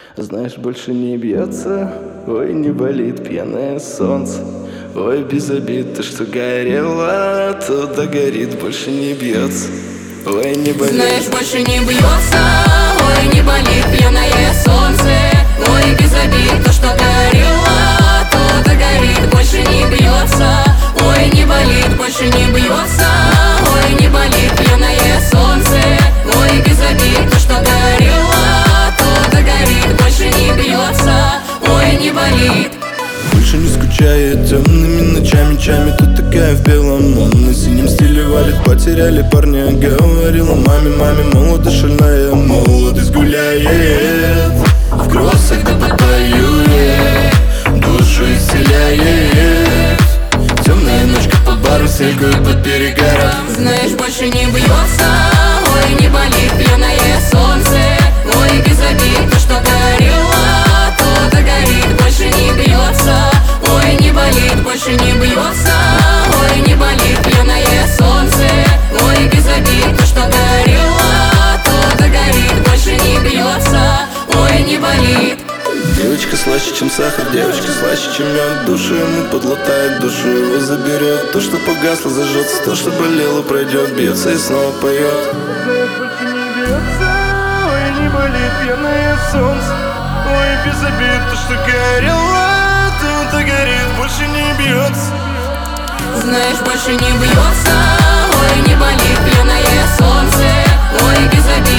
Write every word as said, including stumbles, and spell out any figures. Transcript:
Знаешь, больше не бьется, ой, не болит пьяное солнце. Ой, без обид, то, что горело, то догорит, больше не бьется. Ой, не болит. Знаешь, больше не бьется, ой, не болит пьяное солнце. Ой, без обид, то, что горело, то догорит, больше не бьется. Ой, не болит, больше не бьется. Ой, не болит пьяное солнце. Ой, без обид, то, что горело, то догорит, больше не бьется. Ой, не болит. Больше не скучает темными ночами, чами. Тут такая в белом, он на синем стиле валит. Потеряли парня, говорила маме, маме. Молодость шальная, молодость гуляет. В кроссах да подпоюет, душу исцеляет. Темная ночка по бару, снегует под перегаром. Знаешь, больше не бьется, ой, не болит пьяное солнце. Ой, без обид, то, что горело, то догорит, больше не бьется. Ой, не болит, больше не бьется. Ой, не болит пьяное солнце. Ой, без обид, то, что горело, то догорит, больше не бьется. Ой, не болит. Девочка слаще, чем сахар, девочка слаще, чем мед. Душу ему подлатает, душу его заберет. То, что погасло, зажжется, то, что болело, пройдет. Бьется и снова поет. Знаешь, больше не бьется, ой, не болит пьяное солнце. Ой, без обид, то, что горело, то догорит, больше не бьется. Знаешь, больше не бьется, ой, не болит пьяное солнце. Ой, без обид.